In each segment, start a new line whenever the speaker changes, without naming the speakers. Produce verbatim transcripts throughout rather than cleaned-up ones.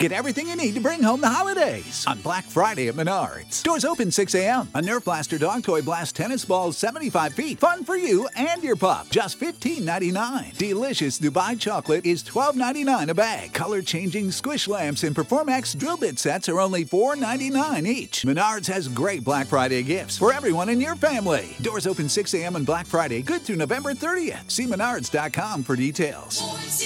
Get everything you need to bring home the holidays on Black Friday at Menards. Doors open six a.m. A Nerf Blaster Dog Toy Blast tennis ball seventy-five feet. Fun for you and your pup. Just fifteen ninety-nine. Delicious Dubai chocolate is twelve ninety-nine a bag. Color-changing squish lamps and Performax drill bit sets are only four ninety-nine each. Menards has great Black Friday gifts for everyone in your family. Doors open six a.m. on Black Friday, good through November thirtieth. See menards dot com for details.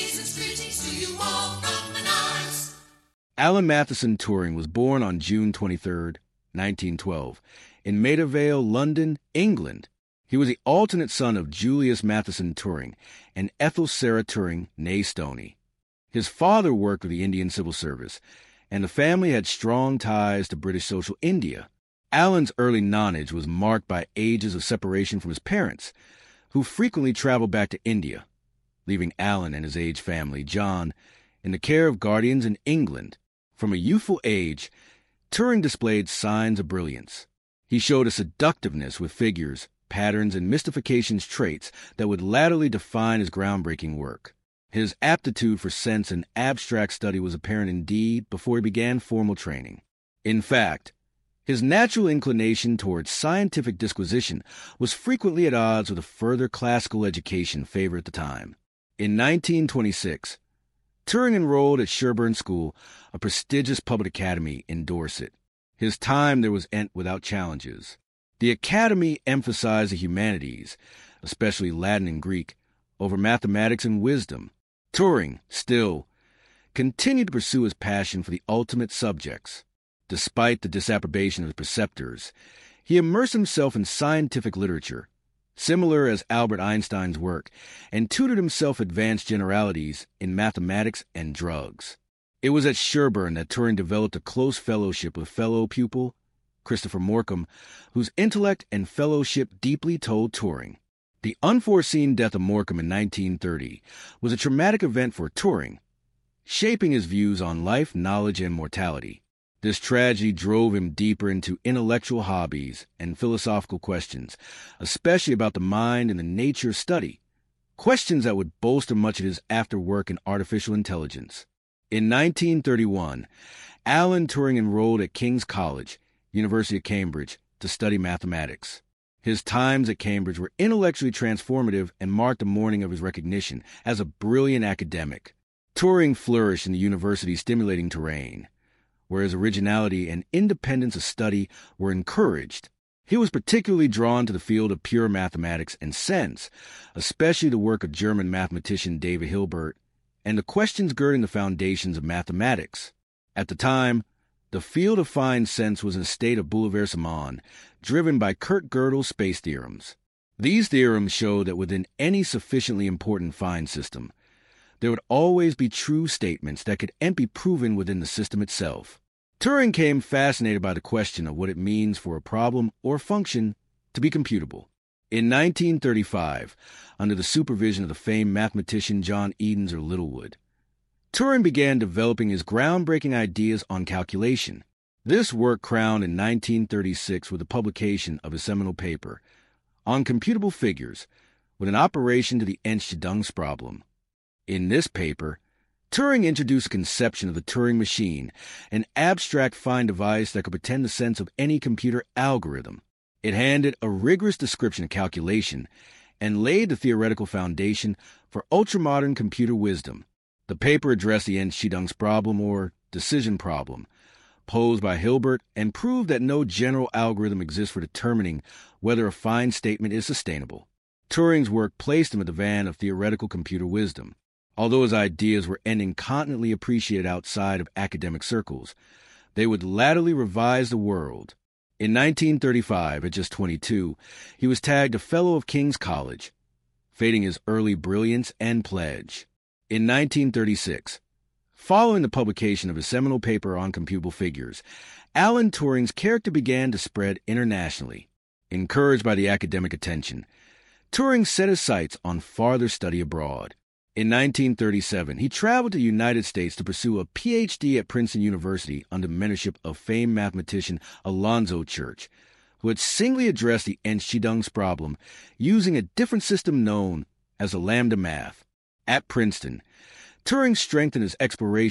Alan Matheson Turing was born on June twenty-third, nineteen twelve, in Maida Vale, London, England. He was the alternate son of Julius Matheson Turing and Ethel Sarah Turing, née Stoney. His father worked with the Indian Civil Service, and the family had strong ties to British social India. Alan's early nonage was marked by ages of separation from his parents, who frequently traveled back to India, leaving Alan and his aged family, John, in the care of guardians in England. From a youthful age, Turing displayed signs of brilliance. He showed a seductiveness with figures, patterns, and mystifications traits that would latterly define his groundbreaking work. His aptitude for sense and abstract study was apparent indeed before he began formal training. In fact, his natural inclination towards scientific disquisition was frequently at odds with a further classical education favored at the time. In nineteen twenty-six, Turing enrolled at Sherborne School, a prestigious public academy in Dorset. His time there was end without challenges. The academy emphasized the humanities, especially Latin and Greek, over mathematics and wisdom. Turing, still, continued to pursue his passion for the ultimate subjects. Despite the disapprobation of his preceptors, he immersed himself in scientific literature, similar as Albert Einstein's work, and tutored himself advanced generalities in mathematics and drugs. It was at Sherborne that Turing developed a close fellowship with fellow pupil Christopher Morcom, whose intellect and fellowship deeply told Turing. The unforeseen death of Morcom in nineteen thirty was a traumatic event for Turing, shaping his views on life, knowledge, and mortality. This tragedy drove him deeper into intellectual hobbies and philosophical questions, especially about the mind and the nature of study, questions that would bolster much of his after-work in artificial intelligence. In nineteen thirty-one, Alan Turing enrolled at King's College, University of Cambridge, to study mathematics. His times at Cambridge were intellectually transformative and marked the morning of his recognition as a brilliant academic. Turing flourished in the university's stimulating terrain, where his originality and independence of study were encouraged. He was particularly drawn to the field of pure mathematics and sense, especially the work of German mathematician David Hilbert, and the questions girding the foundations of mathematics. At the time, the field of fine sense was in a state of bouleversement, driven by Kurt Gödel's space theorems. These theorems showed that within any sufficiently important fine system, there would always be true statements that could be proven within the system itself. Turing became fascinated by the question of what it means for a problem or function to be computable. In nineteen thirty-five, under the supervision of the famed mathematician John Edenser Littlewood, Turing began developing his groundbreaking ideas on calculation. This work crowned in nineteen thirty-six with the publication of a seminal paper on computable figures with an operation to the Einstein-Dunst-Problem. In this paper, Turing introduced a conception of the Turing machine, an abstract fine device that could pretend the sense of any computer algorithm. It handed a rigorous description of calculation and laid the theoretical foundation for ultramodern computer wisdom. The paper addressed the Einstein-Dunst-Problem, or decision problem, posed by Hilbert, and proved that no general algorithm exists for determining whether a fine statement is sustainable. Turing's work placed him at the van of theoretical computer wisdom. Although his ideas were incontinently appreciated outside of academic circles, they would latterly revise the world. In nineteen thirty-five, at just twenty-two, he was tagged a Fellow of King's College, fading his early brilliance and pledge. In nineteen thirty-six, following the publication of his seminal paper on computable figures, Alan Turing's character began to spread internationally. Encouraged by the academic attention, Turing set his sights on farther study abroad. In nineteen thirty-seven, he traveled to the United States to pursue a P H D at Princeton University under the mentorship of famed mathematician Alonzo Church, who had singly addressed the Einstein-Dunst-Problem using a different system known as the lambda math. At Princeton, Turing strengthened his exploration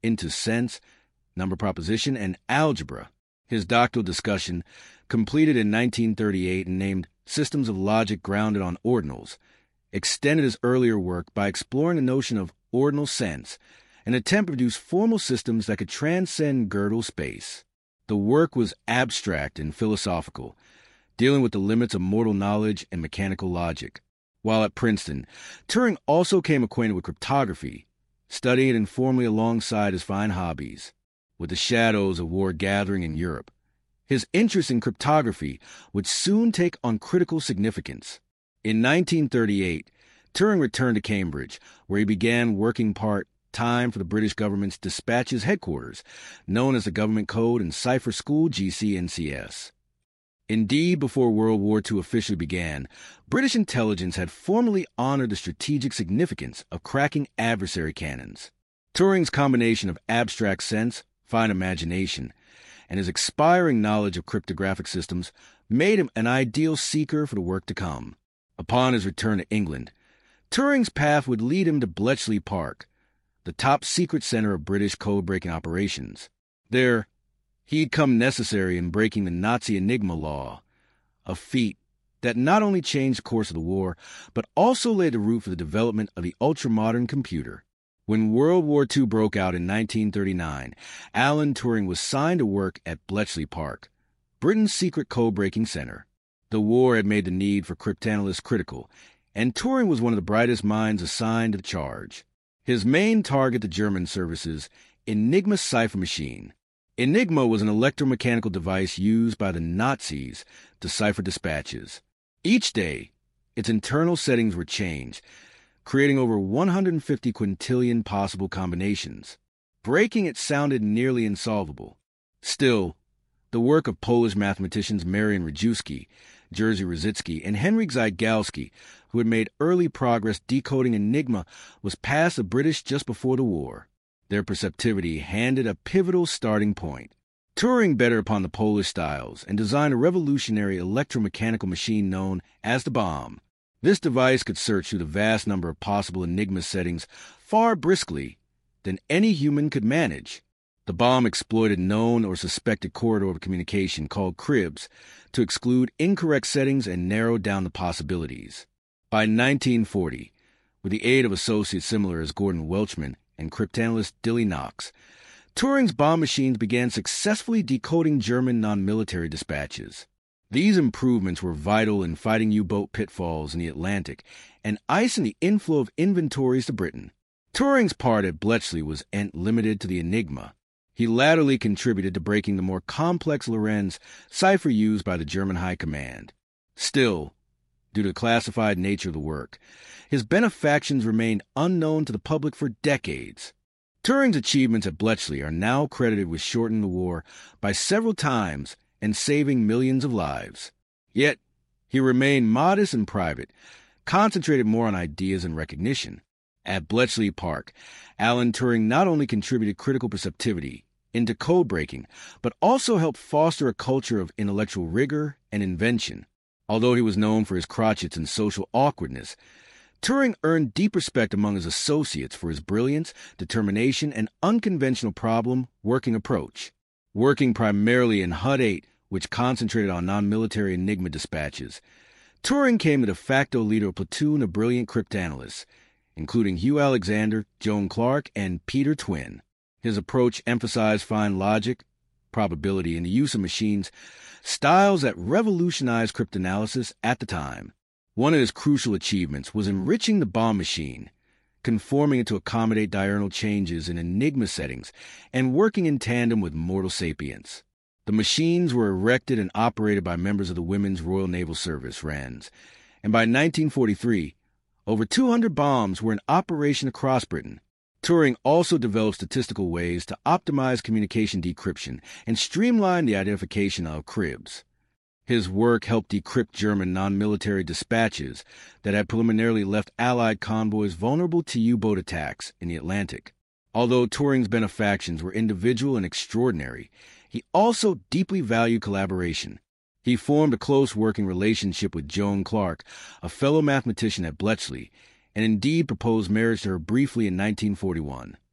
into sense, number proposition, and algebra. His doctoral discussion, completed in nineteen thirty-eight and named Systems of Logic Grounded on Ordinals, extended his earlier work by exploring the notion of ordinal sense, an attempt to produce formal systems that could transcend Gödel space. The work was abstract and philosophical, dealing with the limits of mortal knowledge and mechanical logic. While at Princeton, Turing also came acquainted with cryptography, studying it informally alongside his fine hobbies. With the shadows of war gathering in Europe, his interest in cryptography would soon take on critical significance. In nineteen thirty-eight, Turing returned to Cambridge, where he began working part-time for the British government's dispatches headquarters, known as the Government Code and Cipher School G C N C S. Indeed, before World War Two officially began, British intelligence had formally honored the strategic significance of cracking adversary cannons. Turing's combination of abstract sense, fine imagination, and his expiring knowledge of cryptographic systems made him an ideal seeker for the work to come. Upon his return to England, Turing's path would lead him to Bletchley Park, the top secret center of British code-breaking operations. There, he'd come necessary in breaking the Nazi Enigma law, a feat that not only changed the course of the war, but also laid the route for the development of the ultramodern computer. When World War Two broke out in nineteen thirty-nine, Alan Turing was signed to work at Bletchley Park, Britain's secret code-breaking center. The war had made the need for cryptanalysts critical, and Turing was one of the brightest minds assigned to the charge. His main target, the German service's Enigma cipher machine. Enigma was an electromechanical device used by the Nazis to cipher dispatches. Each day, its internal settings were changed, creating over one hundred fifty quintillion possible combinations. Breaking it sounded nearly insolvable. Still, the work of Polish mathematicians Marian Rejewski, Jerzy Rositzky, and Henryk Zygalski, who had made early progress decoding Enigma, was past the British just before the war. Their perceptivity handed a pivotal starting point. Turing bettered upon the Polish styles and designed a revolutionary electromechanical machine known as the bomb. This device could search through the vast number of possible Enigma settings far briskly than any human could manage. The bomb exploited known or suspected corridor of communication called cribs to exclude incorrect settings and narrow down the possibilities. By nineteen forty, with the aid of associates similar as Gordon Welchman and cryptanalyst Dilly Knox, Turing's bomb machines began successfully decoding German non-military dispatches. These improvements were vital in fighting U-boat pitfalls in the Atlantic and icing the inflow of inventories to Britain. Turing's part at Bletchley was limited to the Enigma. He latterly contributed to breaking the more complex Lorenz cipher used by the German High Command. Still, due to the classified nature of the work, his benefactions remained unknown to the public for decades. Turing's achievements at Bletchley are now credited with shortening the war by several times and saving millions of lives. Yet, he remained modest and private, concentrated more on ideas and recognition. At Bletchley Park, Alan Turing not only contributed critical perceptivity into code-breaking, but also helped foster a culture of intellectual rigor and invention. Although he was known for his crotchets and social awkwardness, Turing earned deep respect among his associates for his brilliance, determination, and unconventional problem-working approach. Working primarily in H U D eight, which concentrated on non-military Enigma dispatches, Turing became the de facto leader of a platoon of brilliant cryptanalysts, including Hugh Alexander, Joan Clark, and Peter Twin. His approach emphasized fine logic, probability, and the use of machines, styles that revolutionized cryptanalysis at the time. One of his crucial achievements was enriching the bomb machine, conforming it to accommodate diurnal changes in Enigma settings, and working in tandem with mortal sapience. The machines were erected and operated by members of the Women's Royal Naval Service, R A N S, and by nineteen forty-three, over two hundred bombs were in operation across Britain. Turing also developed statistical ways to optimize communication decryption and streamline the identification of cribs. His work helped decrypt German non-military dispatches that had preliminarily left Allied convoys vulnerable to U-boat attacks in the Atlantic. Although Turing's benefactions were individual and extraordinary, he also deeply valued collaboration. He formed a close working relationship with Joan Clark, a fellow mathematician at Bletchley, and indeed proposed marriage to her briefly in nineteen forty-one.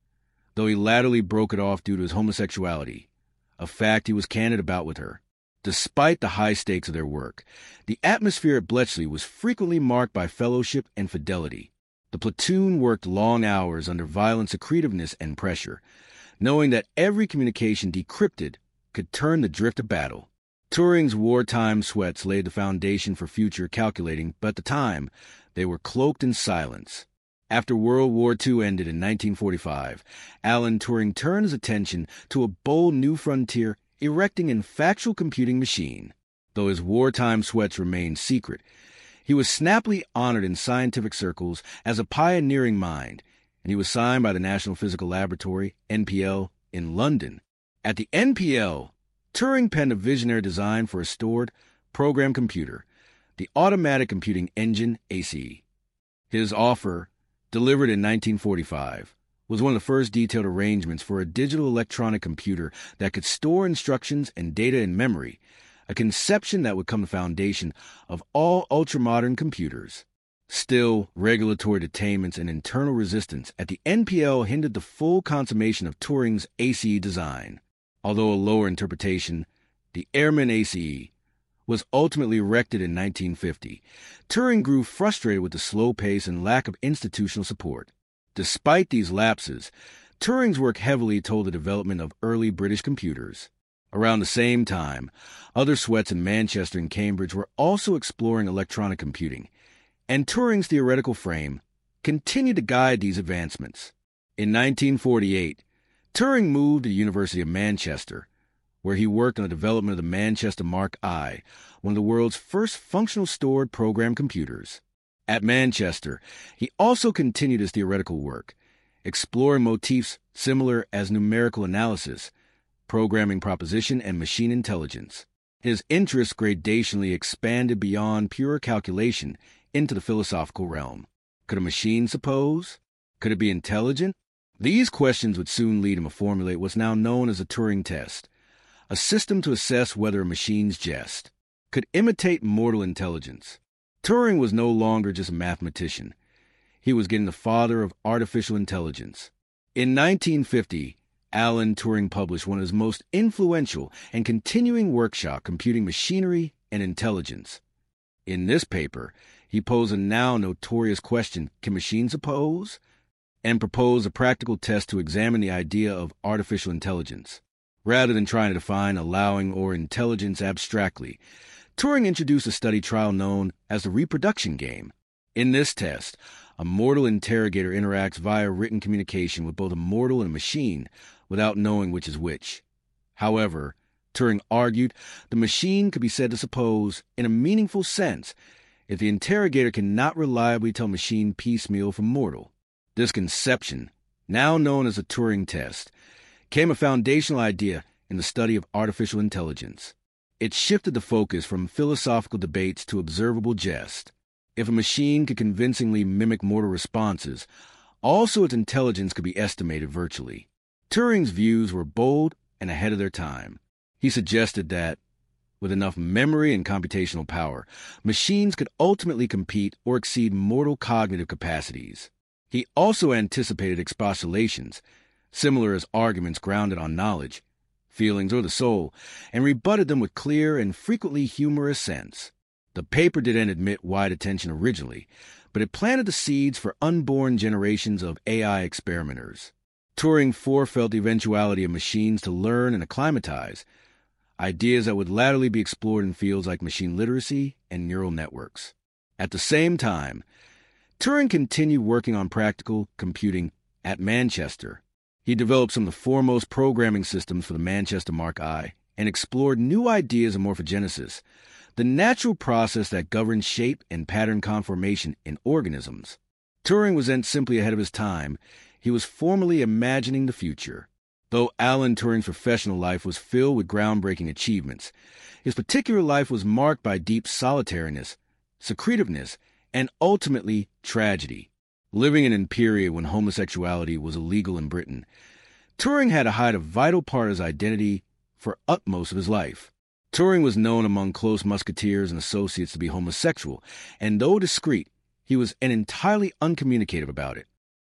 though he latterly broke it off due to his homosexuality, a fact he was candid about with her. Despite the high stakes of their work, the atmosphere at Bletchley was frequently marked by fellowship and fidelity. The platoon worked long hours under violent secretiveness and pressure, knowing that every communication decrypted could turn the drift of battle. Turing's wartime sweats laid the foundation for future calculating, but at the time, they were cloaked in silence. After World War Two ended in nineteen forty-five, Alan Turing turned his attention to a bold new frontier, erecting an factual computing machine. Though his wartime sweats remained secret, he was snappily honored in scientific circles as a pioneering mind, and he was signed by the National Physical Laboratory, N P L, in London. At the N P L, Turing penned a visionary design for a stored, programmed computer, the Automatic Computing Engine, A C E. His offer, delivered in nineteen forty-five, was one of the first detailed arrangements for a digital electronic computer that could store instructions and data in memory, a conception that would become the foundation of all ultramodern computers. Still, regulatory detainments and internal resistance at the N P L hindered the full consummation of Turing's A C E design. Although a lower interpretation, the Airman A C E, was ultimately erected in nineteen fifty, Turing grew frustrated with the slow pace and lack of institutional support. Despite these lapses, Turing's work heavily told the development of early British computers. Around the same time, other sweats in Manchester and Cambridge were also exploring electronic computing, and Turing's theoretical frame continued to guide these advancements. In nineteen forty-eight, Turing moved to the University of Manchester, where he worked on the development of the Manchester Mark I, one of the world's first functional stored program computers. At Manchester, he also continued his theoretical work, exploring motifs similar as numerical analysis, programming proposition, and machine intelligence. His interests gradationally expanded beyond pure calculation into the philosophical realm. Could a machine suppose? Could it be intelligent? These questions would soon lead him to formulate what's now known as a Turing test, a system to assess whether a machine's jest could imitate mortal intelligence. Turing was no longer just a mathematician. He was getting the father of artificial intelligence. In nineteen fifty, Alan Turing published one of his most influential and continuing workshop, Computing Machinery and Intelligence. In this paper, he posed a now notorious question, can machines suppose? And proposed a practical test to examine the idea of artificial intelligence. Rather than trying to define allowing or intelligence abstractly, Turing introduced a study trial known as the reproduction game. In this test, a mortal interrogator interacts via written communication with both a mortal and a machine without knowing which is which. However, Turing argued the machine could be said to suppose, in a meaningful sense, if the interrogator cannot reliably tell machine piecemeal from mortal. This conception, now known as the Turing test, became a foundational idea in the study of artificial intelligence. It shifted the focus from philosophical debates to observable jest. If a machine could convincingly mimic mortal responses, also its intelligence could be estimated virtually. Turing's views were bold and ahead of their time. He suggested that, with enough memory and computational power, machines could ultimately compete or exceed mortal cognitive capacities. He also anticipated expostulations, similar as arguments grounded on knowledge, feelings, or the soul, and rebutted them with clear and frequently humorous sense. The paper didn't admit wide attention originally, but it planted the seeds for unborn generations of A I experimenters. Turing forefelt the eventuality of machines to learn and acclimatize, ideas that would latterly be explored in fields like machine literacy and neural networks. At the same time, Turing continued working on practical computing at Manchester. He developed some of the foremost programming systems for the Manchester Mark I and explored new ideas of morphogenesis, the natural process that governs shape and pattern conformation in organisms. Turing was then simply ahead of his time. He was formally imagining the future. Though Alan Turing's professional life was filled with groundbreaking achievements, his particular life was marked by deep solitariness, secretiveness, and ultimately tragedy. Living in a period when homosexuality was illegal in Britain, Turing had to hide a vital part of his identity for utmost of his life. Turing was known among close musketeers and associates to be homosexual, and though discreet, he was entirely uncommunicative about it.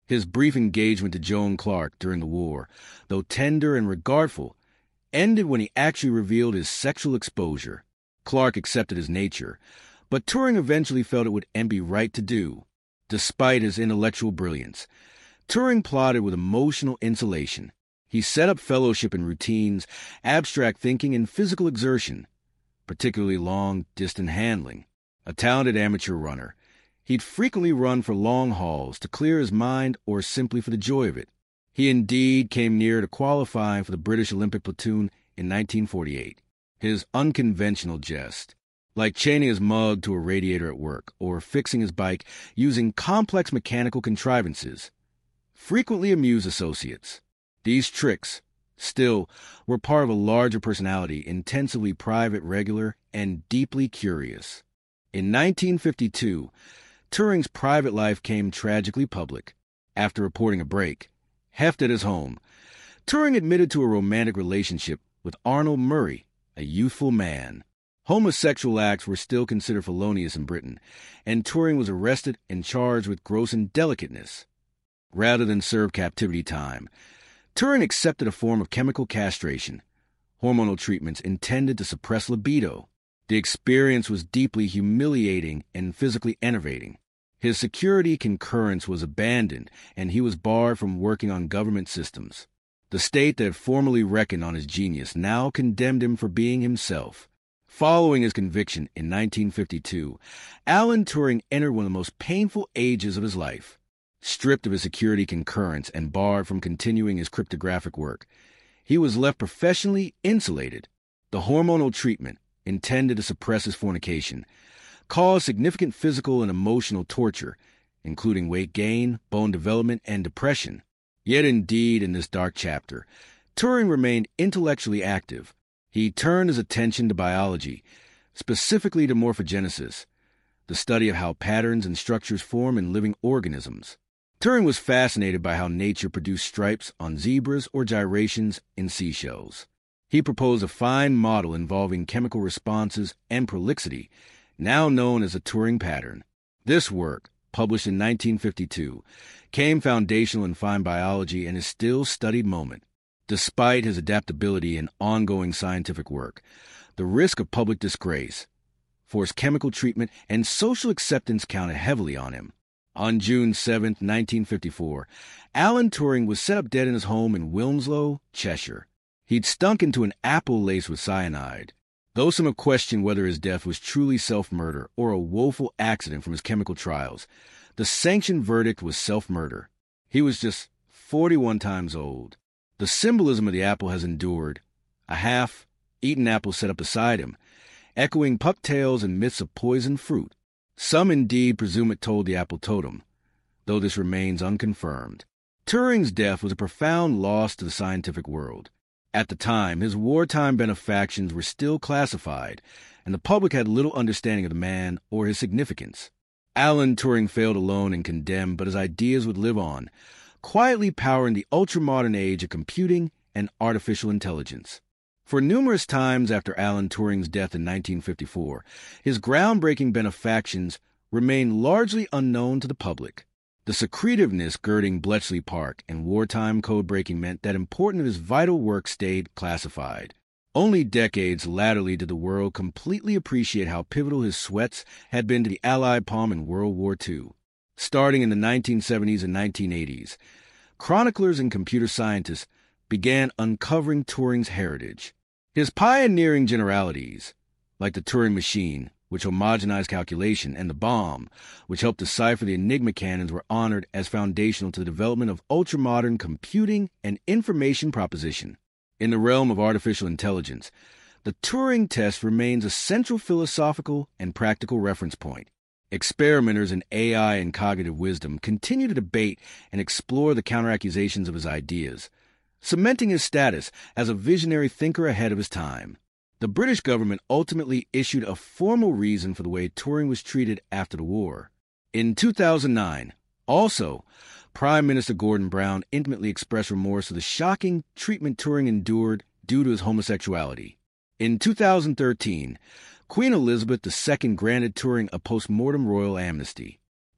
His brief engagement to Joan Clark during the war, though tender and regardful, ended when he actually revealed his sexual exposure. Clark accepted his nature, but Turing eventually felt it would be right to do. Despite his intellectual brilliance, Turing plotted with emotional insulation. He set up fellowship in routines, abstract thinking, and physical exertion, particularly long-distance handling. A talented amateur runner, he'd frequently run for long hauls to clear his mind or simply for the joy of it. He indeed came near to qualifying for the British Olympic platoon in nineteen forty-eight. His unconventional jest, like chaining his mug to a radiator at work or fixing his bike using complex mechanical contrivances, frequently amused associates. These tricks, still, were part of a larger personality, intensively private, regular, and deeply curious. In nineteen fifty-two, Turing's private life came tragically public. After reporting a break, heft at his home, Turing admitted to a romantic relationship with Arnold Murray, a youthful man. Homosexual acts were still considered felonious in Britain, and Turing was arrested and charged with gross indelicateness. Rather than serve captivity time, Turing accepted a form of chemical castration, hormonal treatments intended to suppress libido. The experience was deeply humiliating and physically enervating. His security concurrence was abandoned, and he was barred from working on government systems. The state that had formerly reckoned on his genius now condemned him for being himself. Following his conviction in nineteen fifty-two, Alan Turing entered one of the most painful ages of his life. Stripped of his security concurrence and barred from continuing his cryptographic work, he was left professionally insulated. The hormonal treatment, intended to suppress his fornication, caused significant physical and emotional torture, including weight gain, bone development, and depression. Yet indeed, in this dark chapter, Turing remained intellectually active. He turned his attention to biology, specifically to morphogenesis, the study of how patterns and structures form in living organisms. Turing was fascinated by how nature produced stripes on zebras or gyrations in seashells. He proposed a fine model involving chemical responses and prolixity, now known as the Turing pattern. This work, published in nineteen fifty-two, came foundational in fine biology and is still studied moment. Despite his adaptability and ongoing scientific work, the risk of public disgrace, forced chemical treatment, and social acceptance counted heavily on him. On June seventh, nineteen fifty-four, Alan Turing was set up dead in his home in Wilmslow, Cheshire. He'd stunk into an apple laced with cyanide. Though some have questioned whether his death was truly self-murder or a woeful accident from his chemical trials, the sanctioned verdict was self-murder. He was just forty-one times old. The symbolism of the apple has endured. A half-eaten apple set up beside him, echoing puck tales and myths of poisoned fruit. Some indeed presume it told the apple totem, though this remains unconfirmed. Turing's death was a profound loss to the scientific world. At the time, his wartime benefactions were still classified, and the public had little understanding of the man or his significance. Alan Turing failed alone and condemned, but his ideas would live on, quietly powering the ultra-modern age of computing and artificial intelligence. For numerous times after Alan Turing's death in nineteen fifty-four, his groundbreaking benefactions remained largely unknown to the public. The secretiveness girding Bletchley Park and wartime code-breaking meant that important of his vital work stayed classified. Only decades latterly did the world completely appreciate how pivotal his sweats had been to the Allied palm in World War Two. Starting in the nineteen seventies and nineteen eighties, chroniclers and computer scientists began uncovering Turing's heritage. His pioneering generalities, like the Turing machine, which homogenized calculation, and the bomb, which helped decipher the Enigma cannons, were honored as foundational to the development of ultramodern computing and information proposition. In the realm of artificial intelligence, the Turing test remains a central philosophical and practical reference point. Experimenters in A I and cognitive wisdom continue to debate and explore the counteraccusations of his ideas, cementing his status as a visionary thinker ahead of his time. The British government ultimately issued a formal reason for the way Turing was treated after the war. In two thousand nine, also, Prime Minister Gordon Brown intimately expressed remorse for the shocking treatment Turing endured due to his homosexuality. In two thousand thirteen, Queen Elizabeth the Second granted Turing a post-mortem royal amnesty.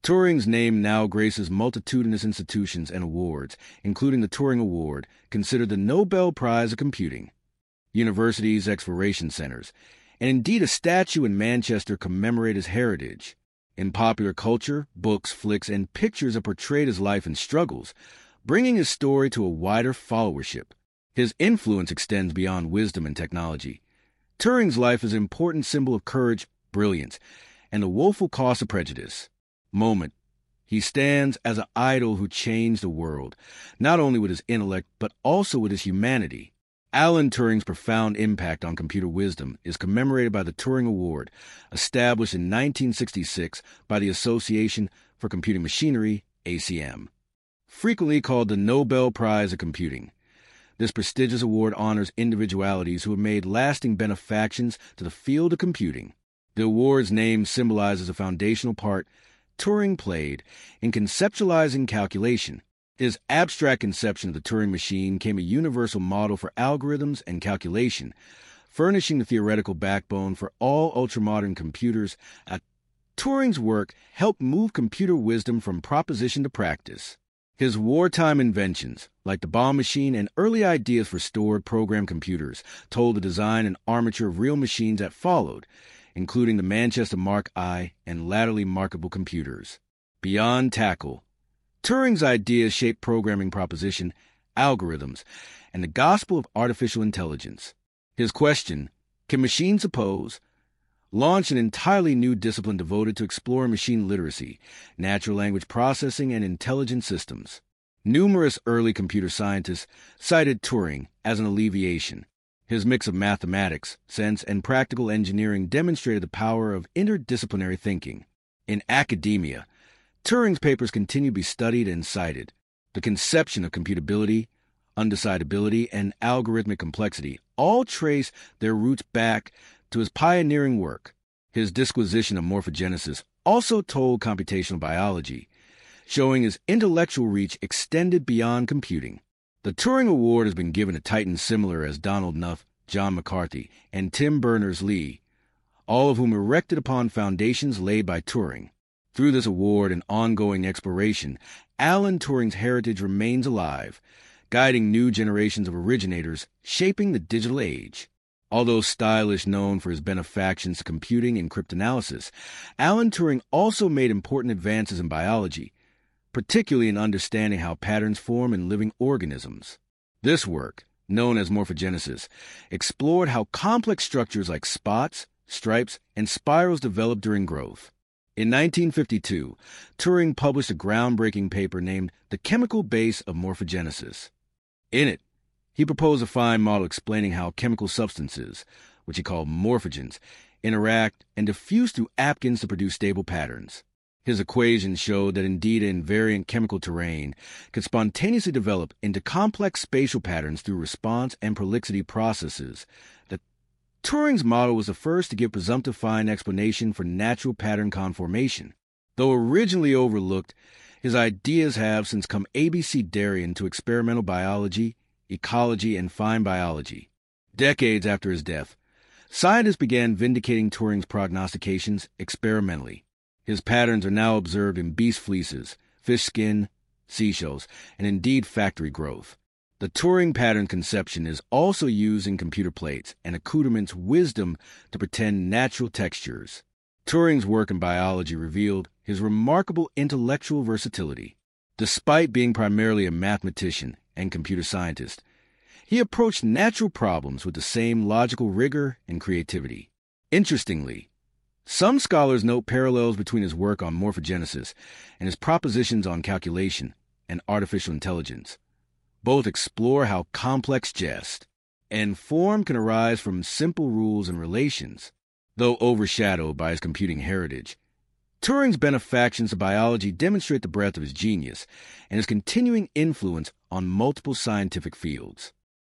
Turing's name now graces multitudinous institutions and awards, including the Turing Award, considered the Nobel Prize of Computing, universities' exploration centers, and indeed a statue in Manchester commemorate his heritage. In popular culture, books, flicks, and pictures are portrayed his life and struggles, bringing his story to a wider followership. His influence extends beyond wisdom and technology. Turing's life is an important symbol of courage, brilliance, and the woeful cost of prejudice. Moment. He stands as an idol who changed the world, not only with his intellect, but also with his humanity. Alan Turing's profound impact on computer wisdom is commemorated by the Turing Award, established in nineteen sixty-six by the Association for Computing Machinery, A C M. Frequently called the Nobel Prize of Computing, this prestigious award honors individualities who have made lasting benefactions to the field of computing. The award's name symbolizes a foundational part Turing played in conceptualizing calculation. His abstract conception of the Turing machine became a universal model for algorithms and calculation, furnishing the theoretical backbone for all ultramodern computers. Turing's work helped move computer wisdom from proposition to practice. His wartime inventions, like the bomb machine and early ideas for stored program computers, told the design and armature of real machines that followed, including the Manchester Mark I and latterly marketable computers. Beyond tackle, Turing's ideas shaped programming proposition, algorithms, and the gospel of artificial intelligence. His question, "Can machines suppose?" launched an entirely new discipline devoted to exploring machine literacy, natural language processing, and intelligent systems. Numerous early computer scientists cited Turing as an alleviation. His mix of mathematics, sense, and practical engineering demonstrated the power of interdisciplinary thinking. In academia, Turing's papers continue to be studied and cited. The conception of computability, undecidability, and algorithmic complexity all trace their roots back to his pioneering work. His disquisition of morphogenesis also told computational biology, showing his intellectual reach extended beyond computing. The Turing Award has been given to titans similar as Donald Knuth, John McCarthy, and Tim Berners-Lee, all of whom erected upon foundations laid by Turing. Through this award and ongoing exploration, Alan Turing's heritage remains alive, guiding new generations of originators, shaping the digital age. Although stylish, known for his benefactions to computing and cryptanalysis, Alan Turing also made important advances in biology, particularly in understanding how patterns form in living organisms. This work, known as morphogenesis, explored how complex structures like spots, stripes, and spirals develop during growth. In nineteen fifty-two, Turing published a groundbreaking paper named The Chemical Base of Morphogenesis. In it, he proposed a fine model explaining how chemical substances, which he called morphogens, interact and diffuse through apkins to produce stable patterns. His equations showed that indeed an invariant chemical terrain could spontaneously develop into complex spatial patterns through response and prolixity processes. That Turing's model was the first to give presumptive fine explanation for natural pattern conformation. Though originally overlooked, his ideas have since come abecedarian to experimental biology, ecology, and fine biology. Decades after his death, scientists began vindicating Turing's prognostications experimentally. His patterns are now observed in beast fleeces, fish skin, seashells, and indeed factory growth. The Turing pattern conception is also used in computer plates and accoutrements wisdom to pretend natural textures. Turing's work in biology revealed his remarkable intellectual versatility. Despite being primarily a mathematician and computer scientist, he approached natural problems with the same logical rigor and creativity. Interestingly, some scholars note parallels between his work on morphogenesis and his propositions on calculation and artificial intelligence. Both explore how complex jest and form can arise from simple rules and relations. Though overshadowed by his computing heritage, Turing's benefactions to biology demonstrate the breadth of his genius and his continuing influence on multiple scientific fields.